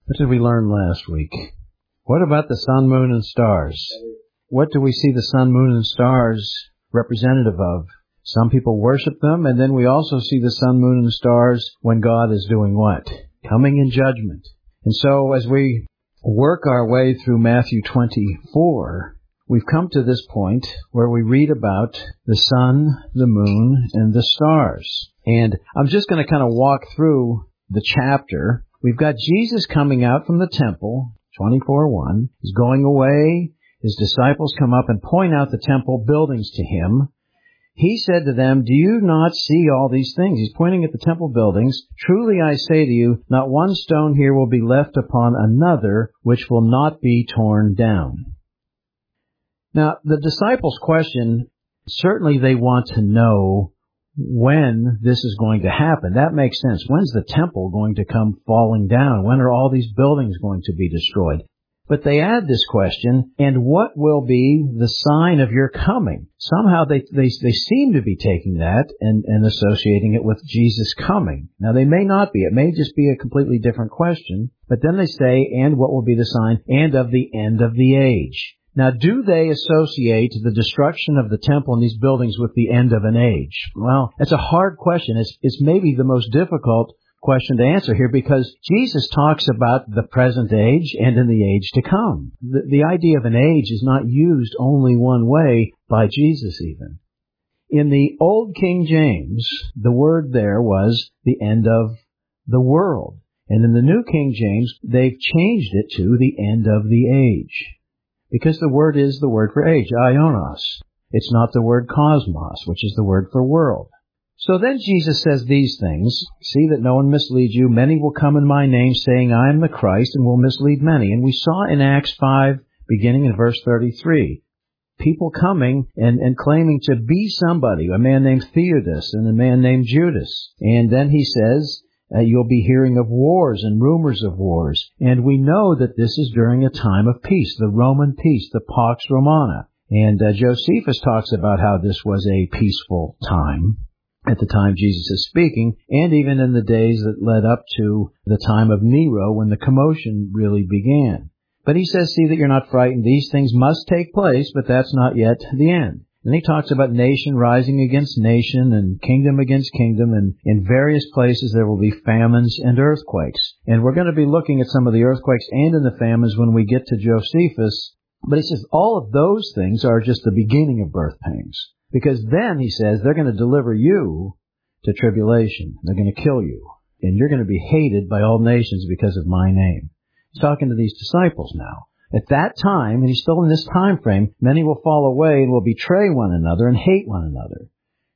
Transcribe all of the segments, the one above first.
What did we learn last week? What about the sun, moon, and stars? What do we see the sun, moon, and stars representative of? Some people worship them, and then we also see the sun, moon, and stars when God is doing what? Coming in judgment. And so as we work our way through Matthew 24, we've come to this point where we read about the sun, the moon, and the stars. And I'm just going to kind of walk through the chapter. We've got Jesus coming out from the temple, 24:1. He's going away. His disciples come up and point out the temple buildings to him. He said to them, "Do you not see all these things?" He's pointing at the temple buildings. "Truly I say to you, not one stone here will be left upon another, which will not be torn down." Now, the disciples' question, certainly they want to know when this is going to happen. That makes sense. When's the temple going to come falling down? When are all these buildings going to be destroyed? But they add this question, and what will be the sign of your coming? Somehow they seem to be taking that and associating it with Jesus coming. Now they may not be. It may just be a completely different question. But then they say, and what will be the sign? And of the end of the age. Now, do they associate the destruction of the temple and these buildings with the end of an age? Well, it's a hard question. It's maybe the most difficult question to answer here because Jesus talks about the present age and in the age to come. The idea of an age is not used only one way by Jesus even. In the Old King James, the word there was the end of the world. And in the New King James, they've changed it to the end of the age. Because the word is the word for age, aionos. It's not the word cosmos, which is the word for world. So then Jesus says these things, "See that no one misleads you. Many will come in my name, saying, I am the Christ, and will mislead many." And we saw in Acts 5, beginning in verse 33, people coming and claiming to be somebody, a man named Theudas and a man named Judas. And then he says, you'll be hearing of wars and rumors of wars. And we know that this is during a time of peace, the Roman peace, the Pax Romana. And Josephus talks about how this was a peaceful time at the time Jesus is speaking, and even in the days that led up to the time of Nero when the commotion really began. But he says, "See that you're not frightened. These things must take place, but that's not yet the end." And he talks about nation rising against nation and kingdom against kingdom, and in various places there will be famines and earthquakes. And we're going to be looking at some of the earthquakes and in the famines when we get to Josephus. But he says all of those things are just the beginning of birth pangs. Because then, he says, they're going to deliver you to tribulation. They're going to kill you. And you're going to be hated by all nations because of my name. He's talking to these disciples now. At that time, and he's still in this time frame, many will fall away and will betray one another and hate one another.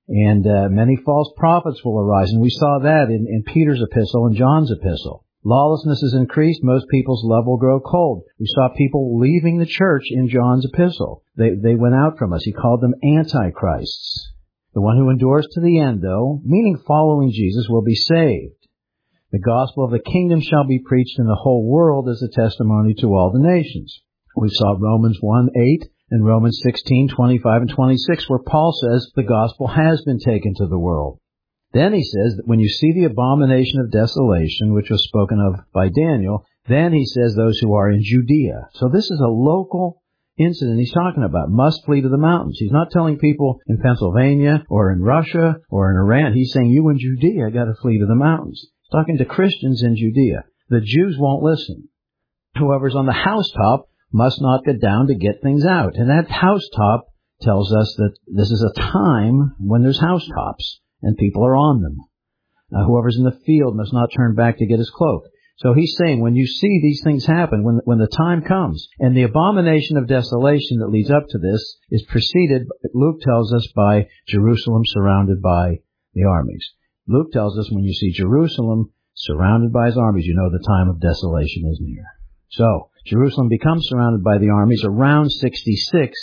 And many false prophets will arise. And we saw that in Peter's epistle and John's epistle. Lawlessness is increased. Most people's love will grow cold. We saw people leaving the church in John's epistle. They went out from us. He called them antichrists. The one who endures to the end, though, meaning following Jesus, will be saved. The gospel of the kingdom shall be preached in the whole world as a testimony to all the nations. We saw Romans 1:8 and Romans 16:25 and 26, where Paul says the gospel has been taken to the world. Then he says that when you see the abomination of desolation, which was spoken of by Daniel, then he says those who are in Judea. So this is a local incident he's talking about. Must flee to the mountains. He's not telling people in Pennsylvania or in Russia or in Iran. He's saying you in Judea got to flee to the mountains. He's talking to Christians in Judea. The Jews won't listen. Whoever's on the housetop must not get down to get things out. And that housetop tells us that this is a time when there's housetops. And people are on them. Whoever's in the field must not turn back to get his cloak. So he's saying when you see these things happen, when the time comes, and the abomination of desolation that leads up to this is preceded, Luke tells us, by Jerusalem surrounded by the armies. Luke tells us when you see Jerusalem surrounded by his armies, you know the time of desolation is near. So Jerusalem becomes surrounded by the armies around 66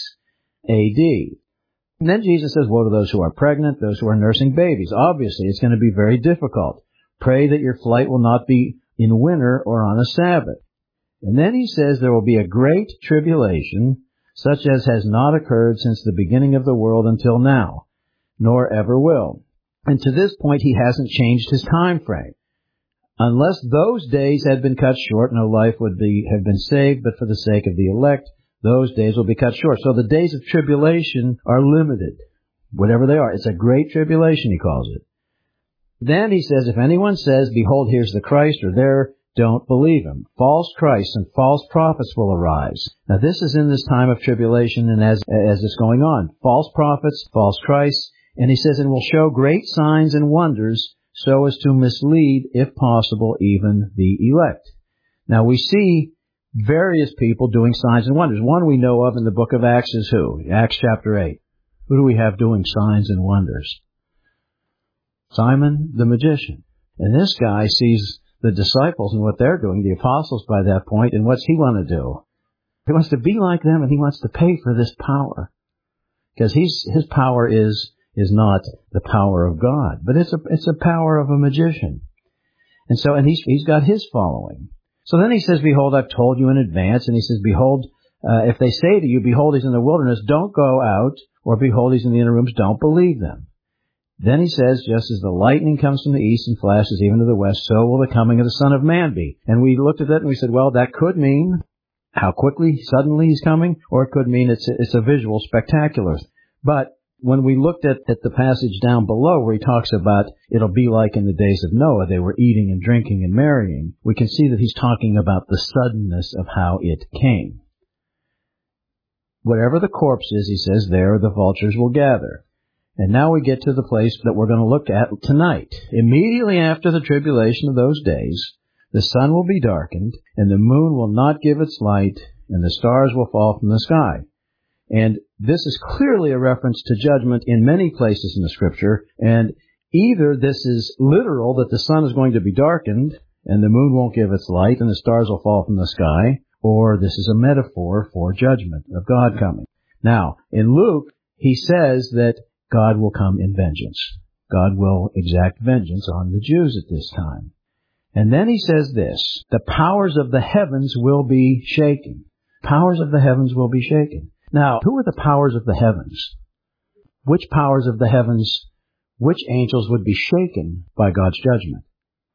A.D., And then Jesus says, woe to those who are pregnant, those who are nursing babies. Obviously, it's going to be very difficult. Pray that your flight will not be in winter or on a Sabbath. And then he says there will be a great tribulation, such as has not occurred since the beginning of the world until now, nor ever will. And to this point, he hasn't changed his time frame. Unless those days had been cut short, no life would have been saved, but for the sake of the elect, those days will be cut short. So the days of tribulation are limited, whatever they are. It's a great tribulation, he calls it. Then he says, if anyone says, behold, here's the Christ, or there, don't believe him. False Christs and false prophets will arise. Now this is in this time of tribulation and as it's going on. False prophets, false Christs, and he says, and will show great signs and wonders so as to mislead, if possible, even the elect. Now we see various people doing signs and wonders. One we know of in the book of Acts is who? Acts chapter 8. Who do we have doing signs and wonders? Simon the magician. And this guy sees the disciples and what they're doing, the apostles by that point, and what's he want to do? He wants to be like them, and he wants to pay for this power. Because his power is not the power of God, but it's a power of a magician. And he's got his following. So then he says, behold, I've told you in advance, and he says, behold, if they say to you, behold, he's in the wilderness, don't go out, or behold, he's in the inner rooms, don't believe them. Then he says, just as the lightning comes from the east and flashes even to the west, so will the coming of the Son of Man be. And we looked at that and we said, well, that could mean how quickly, suddenly he's coming, or it could mean it's a visual spectacular. But when we looked at the passage down below where he talks about it'll be like in the days of Noah, they were eating and drinking and marrying, we can see that he's talking about the suddenness of how it came. Whatever the corpse is, he says, there the vultures will gather. And now we get to the place that we're going to look at tonight. Immediately after the tribulation of those days, the sun will be darkened, and the moon will not give its light, and the stars will fall from the sky. And this is clearly a reference to judgment in many places in the Scripture, and either this is literal, that the sun is going to be darkened, and the moon won't give its light, and the stars will fall from the sky, or this is a metaphor for judgment of God coming. Now, in Luke, he says that God will come in vengeance. God will exact vengeance on the Jews at this time. And then he says this, the powers of the heavens will be shaken. Powers of the heavens will be shaken. Now, who are the powers of the heavens? Which powers of the heavens, which angels would be shaken by God's judgment?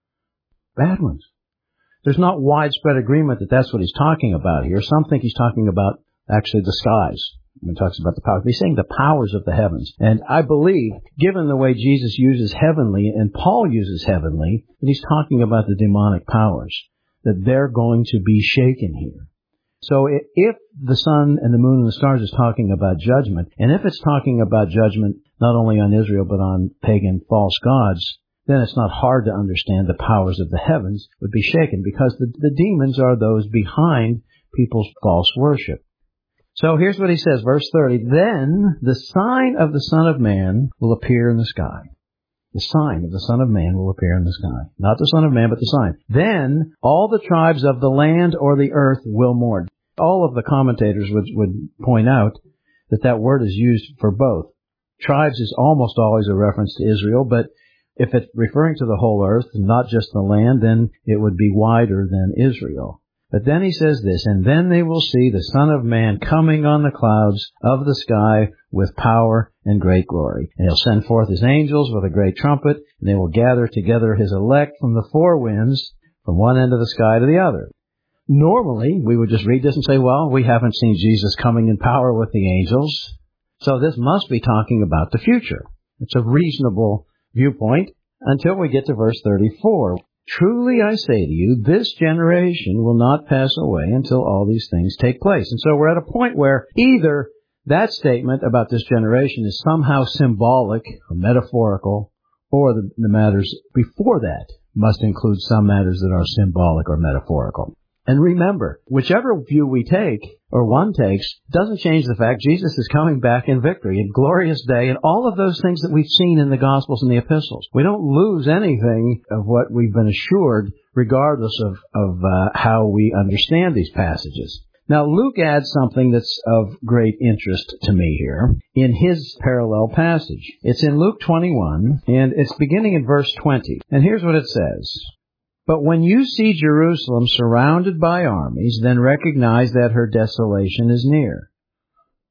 Bad ones. There's not widespread agreement that that's what he's talking about here. Some think he's talking about actually the skies when he talks about the powers. He's saying the powers of the heavens. And I believe, given the way Jesus uses heavenly and Paul uses heavenly, that he's talking about the demonic powers, that they're going to be shaken here. So if the sun and the moon and the stars is talking about judgment, and if it's talking about judgment not only on Israel but on pagan false gods, then it's not hard to understand the powers of the heavens would be shaken, because the demons are those behind people's false worship. So here's what he says, verse 30, then the sign of the Son of Man will appear in the sky. The sign of the Son of Man will appear in the sky. Not the Son of Man, but the sign. Then all the tribes of the land or the earth will mourn. All of the commentators would point out that word is used for both. Tribes is almost always a reference to Israel, but if it's referring to the whole earth, not just the land, then it would be wider than Israel. But then he says this, and then they will see the Son of Man coming on the clouds of the sky with power and great glory. And he'll send forth his angels with a great trumpet, and they will gather together his elect from the four winds, from one end of the sky to the other. Normally, we would just read this and say, well, we haven't seen Jesus coming in power with the angels, so this must be talking about the future. It's a reasonable viewpoint until we get to verse 34. Truly I say to you, this generation will not pass away until all these things take place. And so we're at a point where either that statement about this generation is somehow symbolic or metaphorical, or the matters before that must include some matters that are symbolic or metaphorical. And remember, whichever view we take, or one takes, doesn't change the fact Jesus is coming back in victory, in glorious day, and all of those things that we've seen in the Gospels and the Epistles. We don't lose anything of what we've been assured, regardless of how we understand these passages. Now, Luke adds something that's of great interest to me here in his parallel passage. It's in Luke 21, and it's beginning in verse 20. And here's what it says. But when you see Jerusalem surrounded by armies, then recognize that her desolation is near.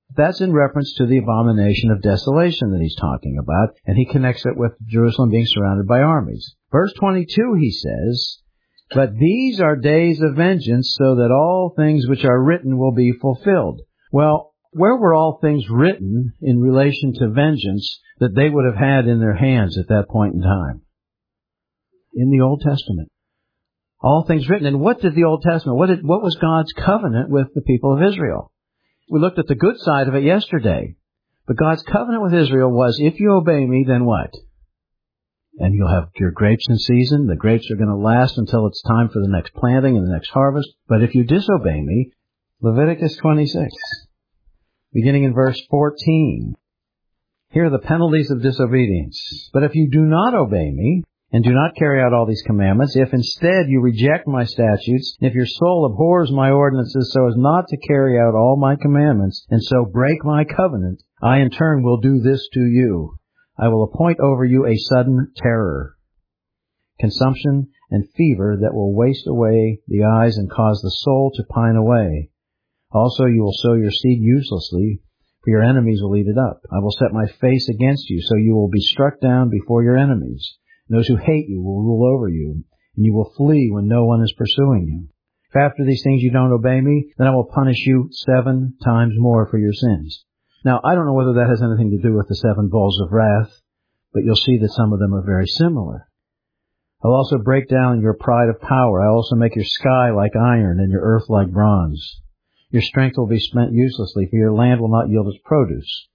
That's in reference to the abomination of desolation that he's talking about, and he connects it with Jerusalem being surrounded by armies. Verse 22, he says, "But these are days of vengeance, so that all things which are written will be fulfilled." Well, where were all things written in relation to vengeance that they would have had in their hands at that point in time? In the Old Testament. All things written. And what did the Old Testament, what was God's covenant with the people of Israel? We looked at the good side of it yesterday. But God's covenant with Israel was, if you obey me, then what? And you'll have your grapes in season. The grapes are going to last until it's time for the next planting and the next harvest. But if you disobey me, Leviticus 26, beginning in verse 14. Here are the penalties of disobedience. "But if you do not obey me, and do not carry out all these commandments, if instead you reject my statutes, and if your soul abhors my ordinances so as not to carry out all my commandments, and so break my covenant, I in turn will do this to you. I will appoint over you a sudden terror, consumption, and fever that will waste away the eyes and cause the soul to pine away. Also you will sow your seed uselessly, for your enemies will eat it up. I will set my face against you, so you will be struck down before your enemies. Those who hate you will rule over you, and you will flee when no one is pursuing you. If after these things you don't obey me, then I will punish you 7 times more for your sins." Now, I don't know whether that has anything to do with the 7 bowls of wrath, but you'll see that some of them are very similar. "I'll also break down your pride of power. I'll also make your sky like iron and your earth like bronze. Your strength will be spent uselessly, for your land will not yield its produce.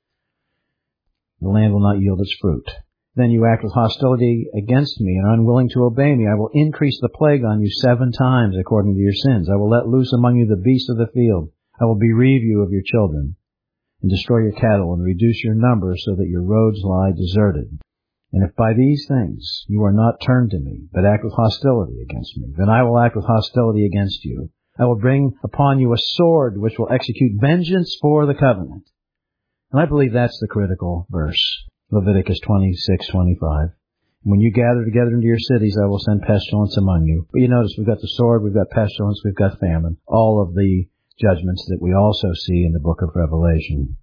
The land will not yield its fruit. Then you act with hostility against me and are unwilling to obey me. I will increase the plague on you 7 times according to your sins. I will let loose among you the beasts of the field. I will bereave you of your children and destroy your cattle and reduce your number so that your roads lie deserted. And if by these things you are not turned to me, but act with hostility against me, then I will act with hostility against you. I will bring upon you a sword which will execute vengeance for the covenant." And I believe that's the critical verse. Leviticus 26:25. "When you gather together into your cities, I will send pestilence among you." But you notice we've got the sword, we've got pestilence, we've got famine. All of the judgments that we also see in the book of Revelation.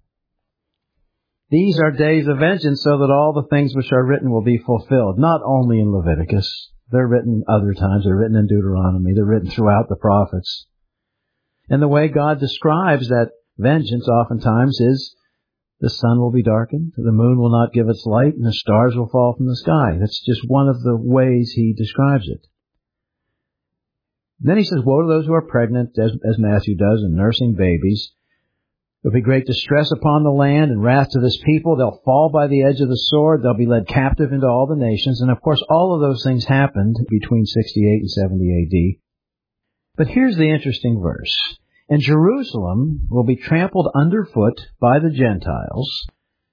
"These are days of vengeance, so that all the things which are written will be fulfilled." Not only in Leviticus. They're written other times. They're written in Deuteronomy. They're written throughout the prophets. And the way God describes that vengeance oftentimes is, the sun will be darkened, the moon will not give its light, and the stars will fall from the sky. That's just one of the ways he describes it. Then he says, "Woe to those who are pregnant," as Matthew does, and nursing babies. "There'll be great distress upon the land and wrath to this people. They'll fall by the edge of the sword. They'll be led captive into all the nations." And of course, all of those things happened between 68 and 70 AD. But here's the interesting verse. "And Jerusalem will be trampled underfoot by the Gentiles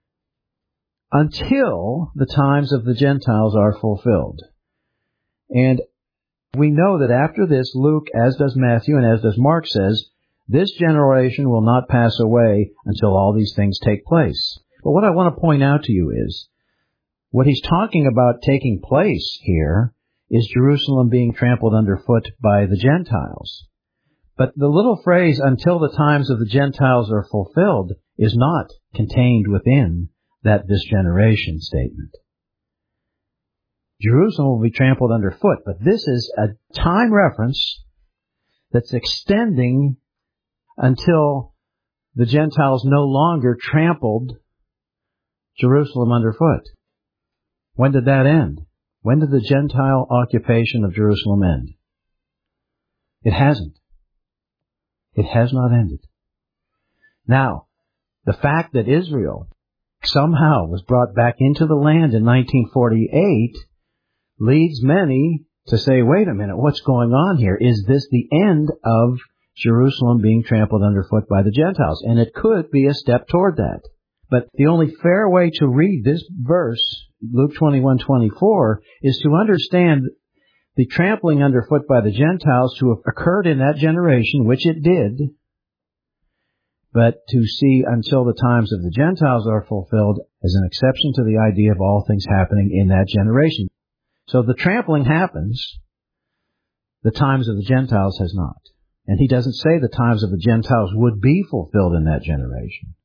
until the times of the Gentiles are fulfilled." And we know that after this, Luke, as does Matthew and as does Mark, says, this generation will not pass away until all these things take place. But what I want to point out to you is, what he's talking about taking place here is Jerusalem being trampled underfoot by the Gentiles. But the little phrase, "until the times of the Gentiles are fulfilled," is not contained within this generation statement. Jerusalem will be trampled underfoot, but this is a time reference that's extending until the Gentiles no longer trampled Jerusalem underfoot. When did that end? When did the Gentile occupation of Jerusalem end? It hasn't. It has not ended. Now, the fact that Israel somehow was brought back into the land in 1948 leads many to say, wait a minute, what's going on here? Is this the end of Jerusalem being trampled underfoot by the Gentiles? And it could be a step toward that. But the only fair way to read this verse, Luke 21:24, is to understand the trampling underfoot by the Gentiles to have occurred in that generation, which it did, but to see until the times of the Gentiles are fulfilled as an exception to the idea of all things happening in that generation. So the trampling happens, the times of the Gentiles has not. And he doesn't say the times of the Gentiles would be fulfilled in that generation.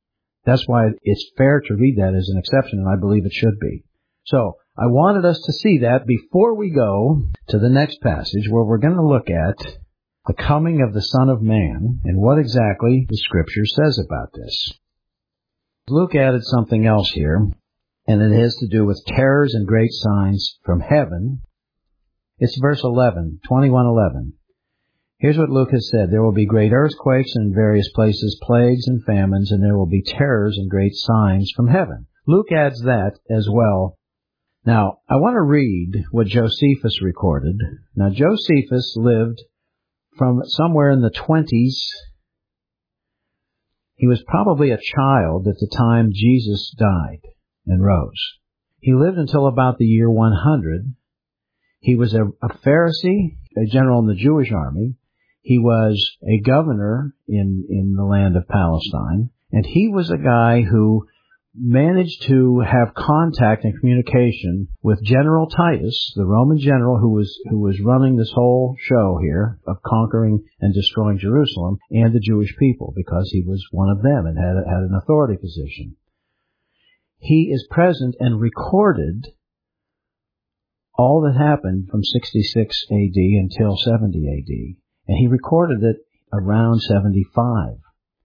That's why it's fair to read that as an exception, and I believe it should be. So, I wanted us to see that before we go to the next passage, where we're going to look at the coming of the Son of Man and what exactly the Scripture says about this. Luke added something else here, and it has to do with terrors and great signs from heaven. It's verse 11, 21:11. Here's what Luke has said. There will be great earthquakes in various places, plagues and famines, and there will be terrors and great signs from heaven. Luke adds that as well. Now, I want to read what Josephus recorded. Now, Josephus lived from somewhere in the 20s. He was probably a child at the time Jesus died and rose. He lived until about the year 100. He was a Pharisee, a general in the Jewish army. He was a governor in the land of Palestine. And he was a guy who managed to have contact and communication with General Titus, the Roman general who was running this whole show here of conquering and destroying Jerusalem and the Jewish people, because he was one of them and had an authority position. He is present and recorded all that happened from 66 AD until 70 AD. And he recorded it around 75.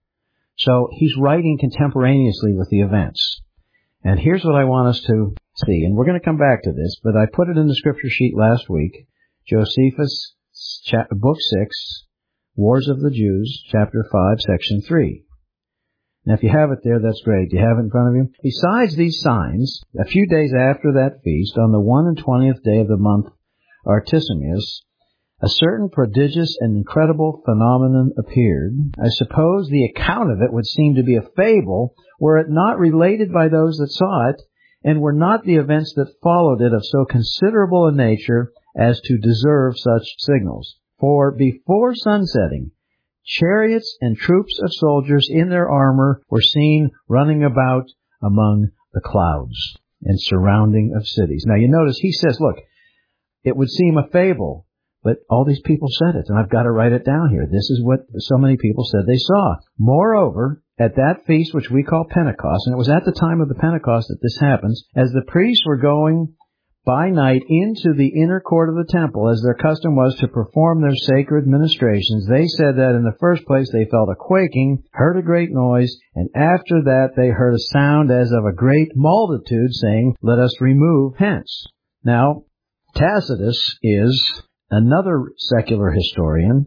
So he's writing contemporaneously with the events. And here's what I want us to see. And we're going to come back to this, but I put it in the scripture sheet last week. Josephus, book 6, Wars of the Jews, chapter 5, section 3. Now, if you have it there, that's great. Do you have it in front of you? Besides these signs, a few days after that feast, on the 21st day of the month Artesimus, a certain prodigious and incredible phenomenon appeared. I suppose the account of it would seem to be a fable, were it not related by those that saw it, and were not the events that followed it of so considerable a nature as to deserve such signals. For before sunsetting, chariots and troops of soldiers in their armor were seen running about among the clouds and surrounding of cities. Now you notice he says, look, it would seem a fable, but all these people said it, and I've got to write it down here. This is what so many people said they saw. Moreover, at that feast which we call Pentecost, and it was at the time of the Pentecost that this happens, as the priests were going by night into the inner court of the temple, as their custom was to perform their sacred ministrations, they said that in the first place they felt a quaking, heard a great noise, and after that they heard a sound as of a great multitude saying, "Let us remove hence." Now, Tacitus is another secular historian.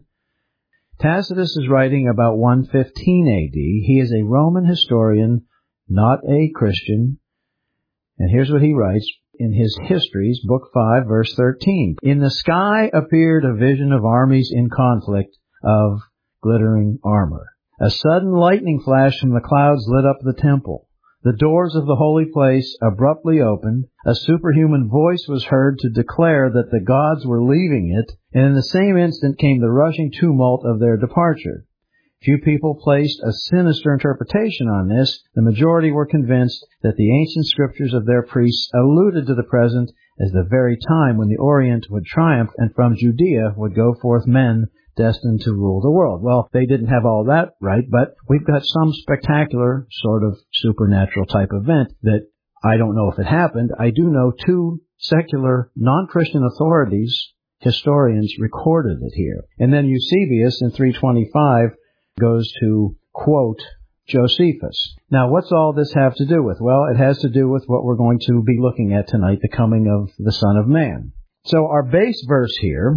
Tacitus is writing about 115 AD. He is a Roman historian, not a Christian. And here's what he writes in his Histories, Book 5, verse 13. In the sky appeared a vision of armies in conflict of glittering armor. A sudden lightning flash from the clouds lit up the temple. The doors of the holy place abruptly opened. A superhuman voice was heard to declare that the gods were leaving it, and in the same instant came the rushing tumult of their departure. Few people placed a sinister interpretation on this. The majority were convinced that the ancient scriptures of their priests alluded to the present as the very time when the Orient would triumph and from Judea would go forth men destined to rule the world. Well, they didn't have all that right, but we've got some spectacular sort of supernatural type event that I don't know if it happened. I do know two secular non-Christian authorities, historians, recorded it here. And then Eusebius in 325 goes to quote Josephus. Now, what's all this have to do with? Well, it has to do with what we're going to be looking at tonight, the coming of the Son of Man. So our base verse here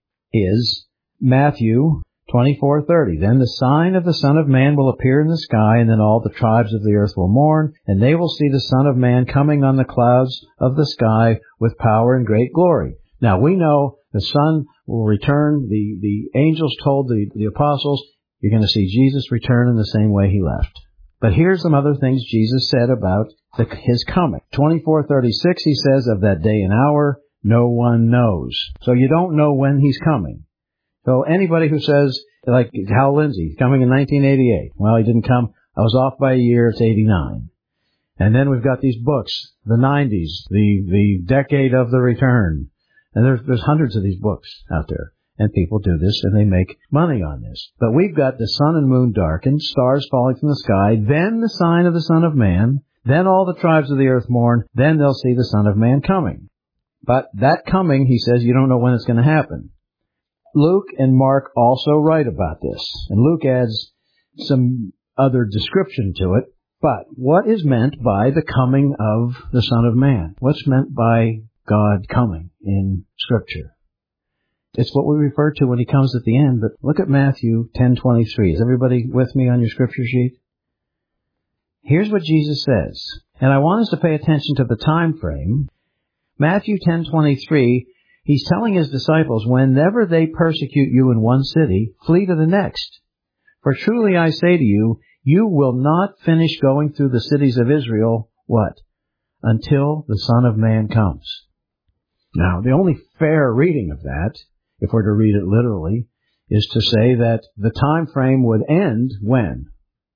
is Matthew 24:30. Then the sign of the Son of Man will appear in the sky, and then all the tribes of the earth will mourn, and they will see the Son of Man coming on the clouds of the sky with power and great glory. Now, we know the Son will return. The angels told the apostles, you're going to see Jesus return in the same way he left. But here's some other things Jesus said about his coming. 24:36, he says, of that day and hour, no one knows. So you don't know when he's coming. So anybody who says, like Hal Lindsey, coming in 1988. Well, he didn't come. I was off by a year. It's 89. And then we've got these books, the 90s, the decade of the return. And there's hundreds of these books out there. And people do this, and they make money on this. But we've got the sun and moon darkened, stars falling from the sky, then the sign of the Son of Man, then all the tribes of the earth mourn, then they'll see the Son of Man coming. But that coming, he says, you don't know when it's going to happen. Luke and Mark also write about this, and Luke adds some other description to it. But what is meant by the coming of the Son of Man? What's meant by God coming in Scripture? It's what we refer to when he comes at the end, but look at Matthew 10:23. Is everybody with me on your Scripture sheet? Here's what Jesus says, and I want us to pay attention to the time frame. Matthew 10:23, he's telling his disciples, whenever they persecute you in one city, flee to the next. For truly I say to you, you will not finish going through the cities of Israel, what? Until the Son of Man comes. Now, the only fair reading of that, if we're to read it literally, is to say that the time frame would end when?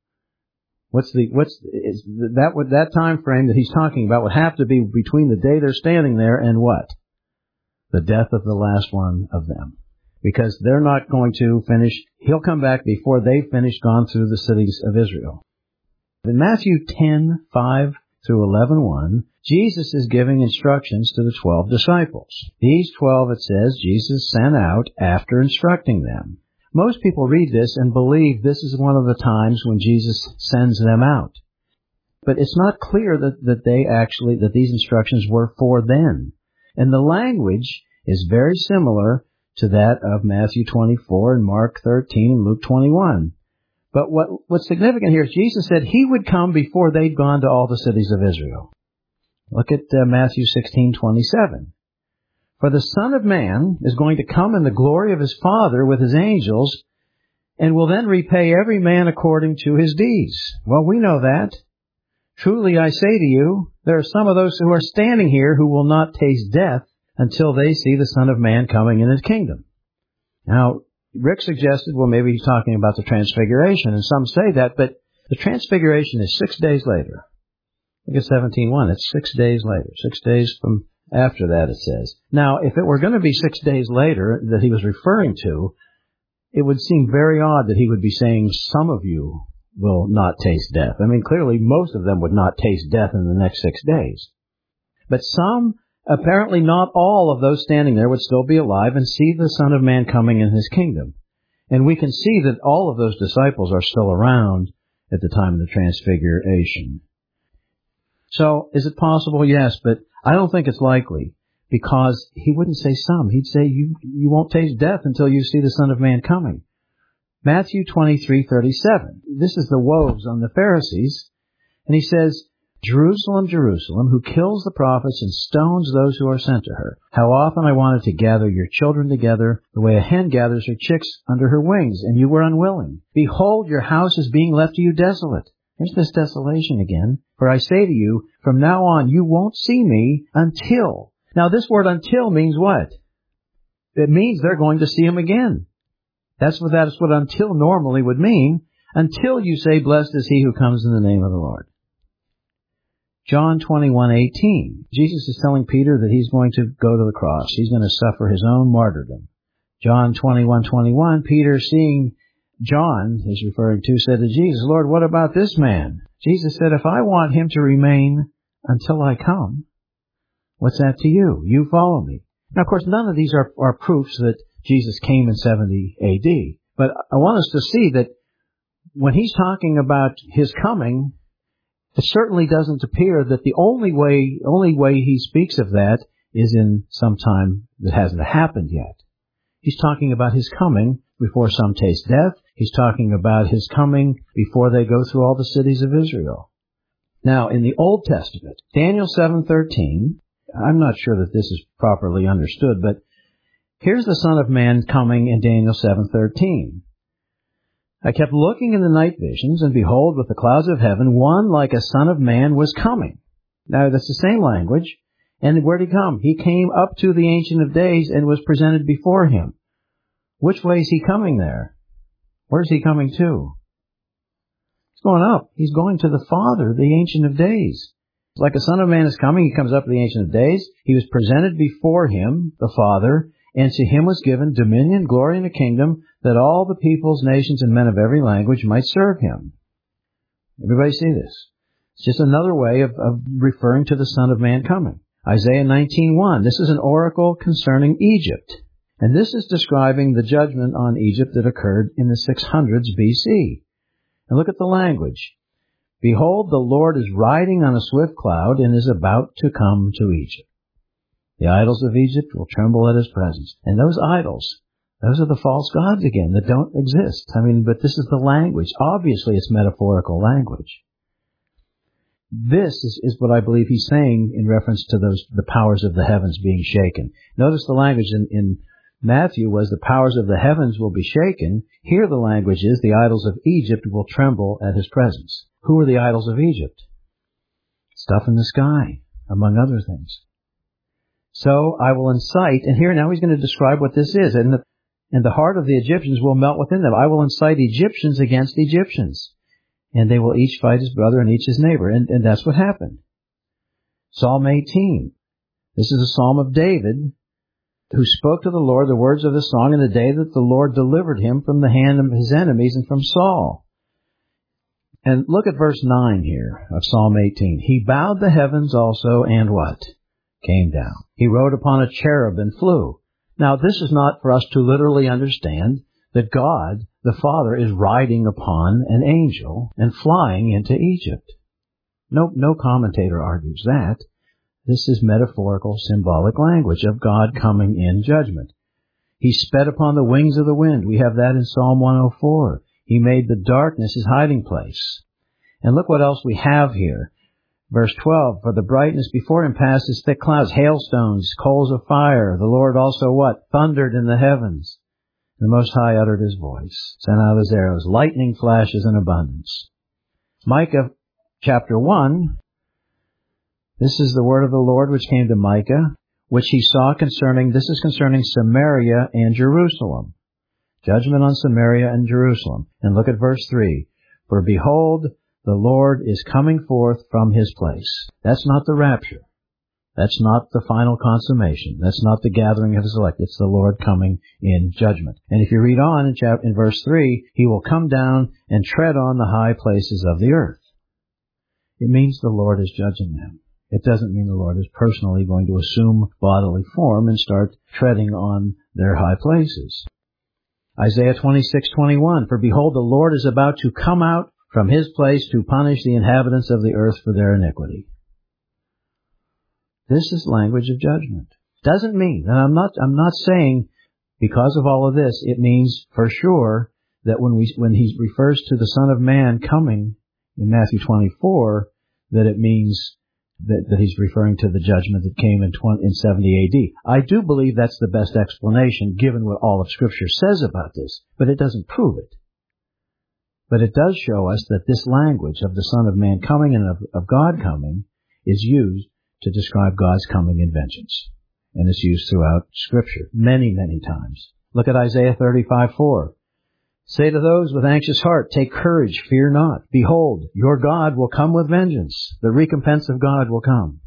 That time frame that he's talking about would have to be between the day they're standing there and what? The death of the last one of them. Because they're not going to finish. He'll come back before they've finished gone through the cities of Israel. In Matthew 10:5 through 11:1, Jesus is giving instructions to the 12 disciples. These 12, it says, Jesus sent out after instructing them. Most people read this and believe this is one of the times when Jesus sends them out. But it's not clear that these instructions were for then. And the language is very similar to that of Matthew 24 and Mark 13 and Luke 21. But what's significant here is Jesus said he would come before they'd gone to all the cities of Israel. Look at Matthew 16:27. For the Son of Man is going to come in the glory of his Father with his angels, and will then repay every man according to his deeds. Well, we know that. Truly I say to you, there are some of those who are standing here who will not taste death until they see the Son of Man coming in his kingdom. Now, Rick suggested, well, maybe he's talking about the Transfiguration, and some say that, but the Transfiguration is 6 days later. Look at 17:1. It's 6 days later. 6 days from after that, it says. Now, if it were going to be 6 days later that he was referring to, it would seem very odd that he would be saying, some of you will not taste death. I mean, clearly, most of them would not taste death in the next 6 days. But some, apparently not all of those standing there, would still be alive and see the Son of Man coming in his kingdom. And we can see that all of those disciples are still around at the time of the Transfiguration. So, is it possible? Yes, but I don't think it's likely, because he wouldn't say some. He'd say you won't taste death until you see the Son of Man coming. Matthew 23:37. This is the woes on the Pharisees. And he says, Jerusalem, Jerusalem, who kills the prophets and stones those who are sent to her. How often I wanted to gather your children together the way a hen gathers her chicks under her wings, and you were unwilling. Behold, your house is being left to you desolate. There's this desolation again. For I say to you, from now on you won't see me until. Now this word until means what? It means they're going to see him again. That's what until normally would mean. Until you say, blessed is he who comes in the name of the Lord. John 21:18. Jesus is telling Peter that he's going to go to the cross. He's going to suffer his own martyrdom. John 21:21. Peter, seeing John is referring to, said to Jesus, Lord, what about this man? Jesus said, if I want him to remain until I come, what's that to you? You follow me. Now, of course, none of these are proofs that Jesus came in 70 A.D. But I want us to see that when he's talking about his coming, it certainly doesn't appear that the only way he speaks of that is in some time that hasn't happened yet. He's talking about his coming before some taste death. He's talking about his coming before they go through all the cities of Israel. Now, in the Old Testament, Daniel 7:13, I'm not sure that this is properly understood, but here's the Son of Man coming in Daniel 7:13. I kept looking in the night visions, and behold, with the clouds of heaven, one like a Son of Man was coming. Now, that's the same language. And where'd he come? He came up to the Ancient of Days and was presented before him. Which way is he coming there? Where's he coming to? He's going up. He's going to the Father, the Ancient of Days. Like a Son of Man is coming, he comes up to the Ancient of Days. He was presented before him, the Father, And to him was given dominion, glory, and a kingdom, that all the peoples, nations, and men of every language might serve him. Everybody see this? It's just another way of referring to the Son of Man coming. Isaiah 19:1. This is an oracle concerning Egypt. And this is describing the judgment on Egypt that occurred in the 600s BC. And look at the language. Behold, the Lord is riding on a swift cloud and is about to come to Egypt. The idols of Egypt will tremble at his presence. And those idols, those are the false gods again that don't exist. But this is the language. Obviously, it's metaphorical language. This is what I believe he's saying in reference to the powers of the heavens being shaken. Notice the language in Matthew was the powers of the heavens will be shaken. Here the language is the idols of Egypt will tremble at his presence. Who are the idols of Egypt? Stuff in the sky, among other things. So I will incite, and here now he's going to describe what this is. And the heart of the Egyptians will melt within them. I will incite Egyptians against Egyptians. And they will each fight his brother and each his neighbor. And that's what happened. Psalm 18. This is a psalm of David, who spoke to the Lord the words of the song in the day that the Lord delivered him from the hand of his enemies and from Saul. And look at verse 9 here of Psalm 18. He bowed the heavens also, and what? Came down. He rode upon a cherub and flew. Now, this is not for us to literally understand that God, the Father, is riding upon an angel and flying into Egypt. No commentator argues that. This is metaphorical, symbolic language of God coming in judgment. He sped upon the wings of the wind. We have that in Psalm 104. He made the darkness his hiding place. And look what else we have here. Verse 12, for the brightness before him passed his thick clouds, hailstones, coals of fire. The Lord also what? Thundered in the heavens. The Most High uttered his voice, sent out his arrows, lightning flashes in abundance. Micah chapter 1. This is the word of the Lord which came to Micah, which he saw concerning Samaria and Jerusalem. Judgment on Samaria and Jerusalem. And look at verse 3. For behold, the Lord is coming forth from his place. That's not the rapture. That's not the final consummation. That's not the gathering of his elect. It's the Lord coming in judgment. And if you read on in verse 3, he will come down and tread on the high places of the earth. It means the Lord is judging them. It doesn't mean the Lord is personally going to assume bodily form and start treading on their high places. Isaiah 26:21, for behold, the Lord is about to come out from his place to punish the inhabitants of the earth for their iniquity. This is language of judgment. Doesn't mean, and I'm not saying because of all of this, it means for sure that when he refers to the Son of Man coming in Matthew 24, that it means that he's referring to the judgment that came in 70 AD. I do believe that's the best explanation given what all of Scripture says about this, but it doesn't prove it. But it does show us that this language of the Son of Man coming and of God coming is used to describe God's coming in vengeance. And it's used throughout Scripture many, many times. Look at Isaiah 35:4. Say to those with anxious heart, take courage, fear not. Behold, your God will come with vengeance. The recompense of God will come.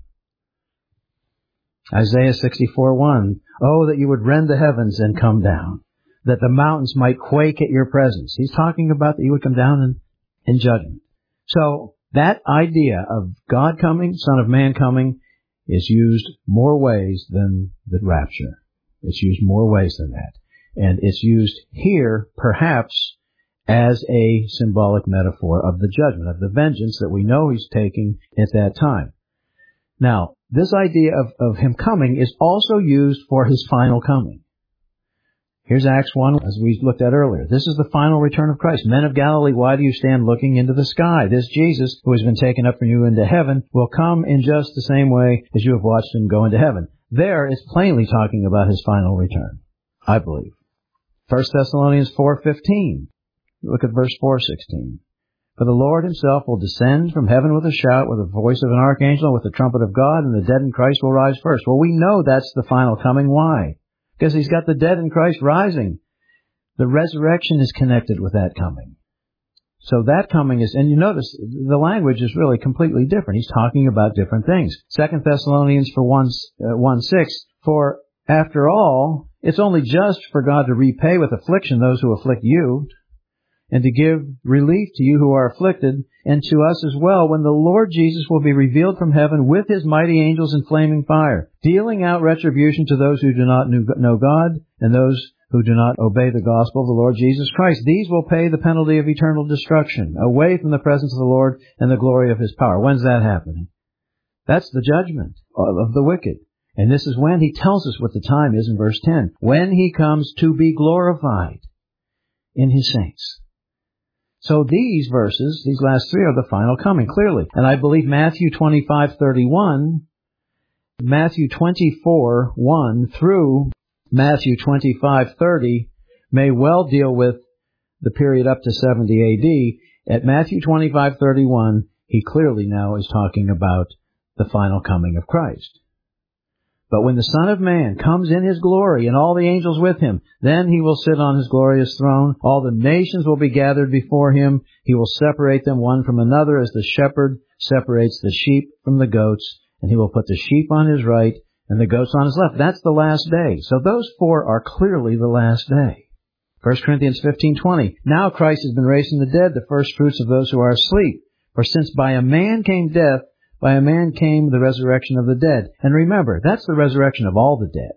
Isaiah 64:1. Oh, that you would rend the heavens and come down, that the mountains might quake at your presence. He's talking about that you would come down in judgment. So that idea of God coming, Son of Man coming, is used more ways than the rapture. It's used more ways than that. And it's used here, perhaps, as a symbolic metaphor of the judgment, of the vengeance that we know he's taking at that time. Now, this idea of him coming is also used for his final coming. Here's Acts 1, as we looked at earlier. This is the final return of Christ. Men of Galilee, why do you stand looking into the sky? This Jesus, who has been taken up from you into heaven, will come in just the same way as you have watched him go into heaven. There, it's plainly talking about his final return, I believe. 1 Thessalonians 4:15. Look at verse 4:16. For the Lord himself will descend from heaven with a shout, with the voice of an archangel, with the trumpet of God, and the dead in Christ will rise first. Well, we know that's the final coming. Why? Because he's got the dead in Christ rising. The resurrection is connected with that coming. So that coming is, and you notice the language is really completely different. He's talking about different things. 2 Thessalonians 1:6. For after all, It's only just for God to repay with affliction those who afflict you, and to give relief to you who are afflicted, and to us as well, when the Lord Jesus will be revealed from heaven with his mighty angels in flaming fire, dealing out retribution to those who do not know God, and those who do not obey the gospel of the Lord Jesus Christ. These will pay the penalty of eternal destruction, away from the presence of the Lord and the glory of his power. When's that happening? That's the judgment of the wicked. And this is when he tells us what the time is in verse 10. When he comes to be glorified in his saints. So these verses, these last three, are the final coming, clearly. And I believe Matthew 25:31, Matthew 24:1 through Matthew 25:30 may well deal with the period up to 70 A.D. At Matthew 25:31, he clearly now is talking about the final coming of Christ. But when the Son of Man comes in his glory and all the angels with him, then he will sit on his glorious throne. All the nations will be gathered before him. He will separate them one from another as the shepherd separates the sheep from the goats. And he will put the sheep on his right and the goats on his left. That's the last day. So those four are clearly the last day. 1 Corinthians 15:20. Now Christ has been raised from the dead, the first fruits of those who are asleep. For since by a man came death, by a man came the resurrection of the dead. And remember, that's the resurrection of all the dead.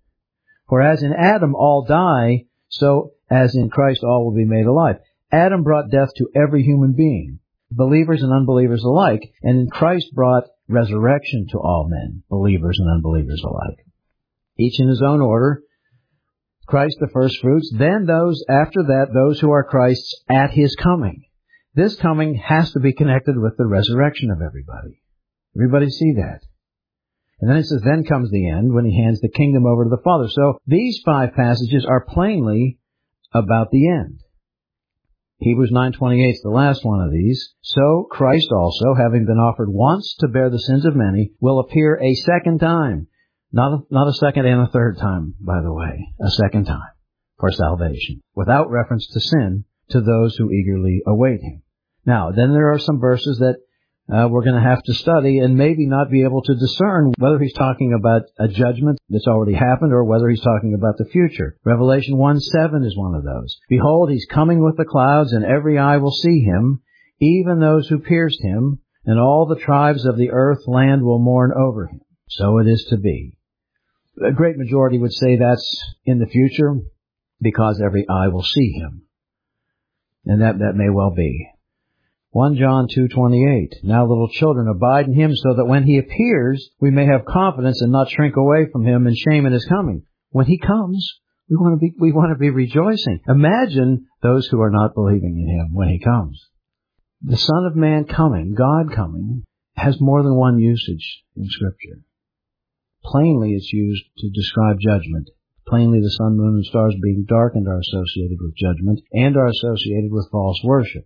For as in Adam all die, so as in Christ all will be made alive. Adam brought death to every human being, believers and unbelievers alike, and in Christ brought resurrection to all men, believers and unbelievers alike. Each in his own order. Christ the first fruits, then those after that, those who are Christ's at his coming. This coming has to be connected with the resurrection of everybody. Everybody see that. And then it says, then comes the end when he hands the kingdom over to the Father. So these five passages are plainly about the end. Hebrews 9:28 is the last one of these. So Christ also, having been offered once to bear the sins of many, will appear a second time. Not a second and a third time, by the way. A second time for salvation, without reference to sin, to those who eagerly await him. Now, then there are some verses that we're going to have to study and maybe not be able to discern whether he's talking about a judgment that's already happened or whether he's talking about the future. Revelation 1:7 is one of those. Behold, he's coming with the clouds, and every eye will see him, even those who pierced him, and all the tribes of the earth land will mourn over him. So it is to be. A great majority would say that's in the future because every eye will see him. And that may well be. 1 John 2:28. Now little children, abide in him so that when he appears, we may have confidence and not shrink away from him in shame at his coming. When he comes, we want to be rejoicing. Imagine those who are not believing in him when he comes. The Son of Man coming, God coming, has more than one usage in Scripture. Plainly it's used to describe judgment. Plainly the sun, moon, and stars being darkened are associated with judgment and are associated with false worship.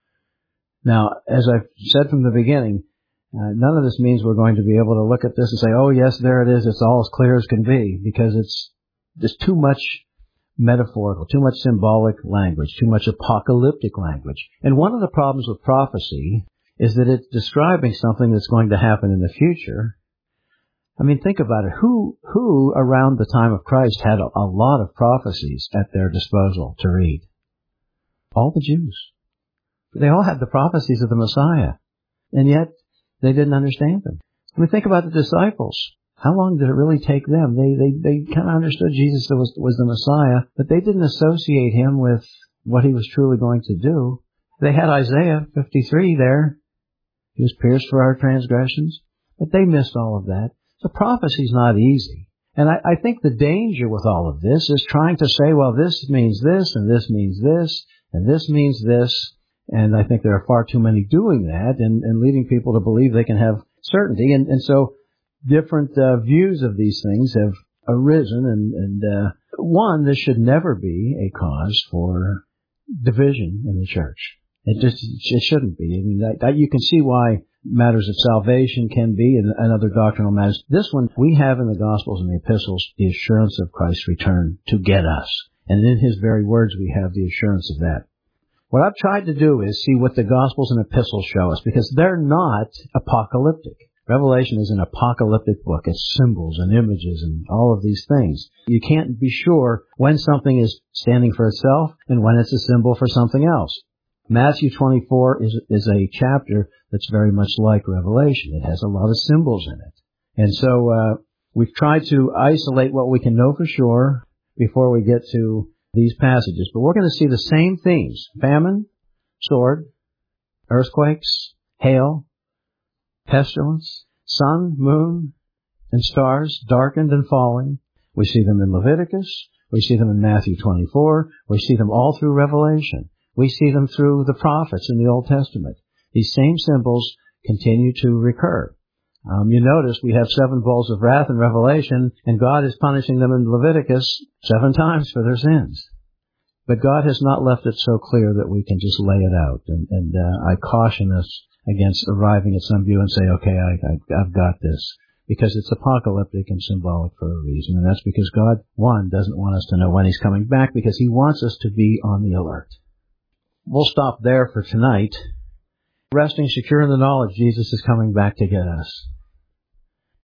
Now, as I've said from the beginning, none of this means we're going to be able to look at this and say, oh yes, there it is, it's all as clear as can be, because there's too much metaphorical, too much symbolic language, too much apocalyptic language. And one of the problems with prophecy is that it's describing something that's going to happen in the future. I mean, think about it. Who around the time of Christ had a lot of prophecies at their disposal to read? All the Jews. They all had the prophecies of the Messiah, and yet they didn't understand them. I mean, think about the disciples. How long did it really take them? They kind of understood Jesus was the Messiah, but they didn't associate him with what he was truly going to do. They had Isaiah 53 there. He was pierced for our transgressions, but they missed all of that. So prophecy's not easy. And I think the danger with all of this is trying to say, well, this means this, and this means this, and this means this. And I think there are far too many doing that and leading people to believe they can have certainty. And so different views of these things have arisen. And one, this should never be a cause for division in the church. It shouldn't be. I mean, that you can see why matters of salvation can be and other doctrinal matters. This one, we have in the Gospels and the Epistles the assurance of Christ's return to get us. And in his very words, we have the assurance of that. What I've tried to do is see what the Gospels and Epistles show us, because they're not apocalyptic. Revelation is an apocalyptic book. It's symbols and images and all of these things. You can't be sure when something is standing for itself and when it's a symbol for something else. Matthew 24 is a chapter that's very much like Revelation. It has a lot of symbols in it. And so we've tried to isolate what we can know for sure before we get to these passages. But we're going to see the same themes: famine, sword, earthquakes, hail, pestilence, sun, moon, and stars darkened and falling. We see them in Leviticus. We see them in Matthew 24. We see them all through Revelation. We see them through the prophets in the Old Testament. These same symbols continue to recur. You notice we have 7 bowls of wrath in Revelation, and God is punishing them in Leviticus 7 times for their sins. But God has not left it so clear that we can just lay it out. And I caution us against arriving at some view and say, okay, I've got this. Because it's apocalyptic and symbolic for a reason. And that's because God, one, doesn't want us to know when He's coming back, because He wants us to be on the alert. We'll stop there for tonight, resting secure in the knowledge Jesus is coming back to get us.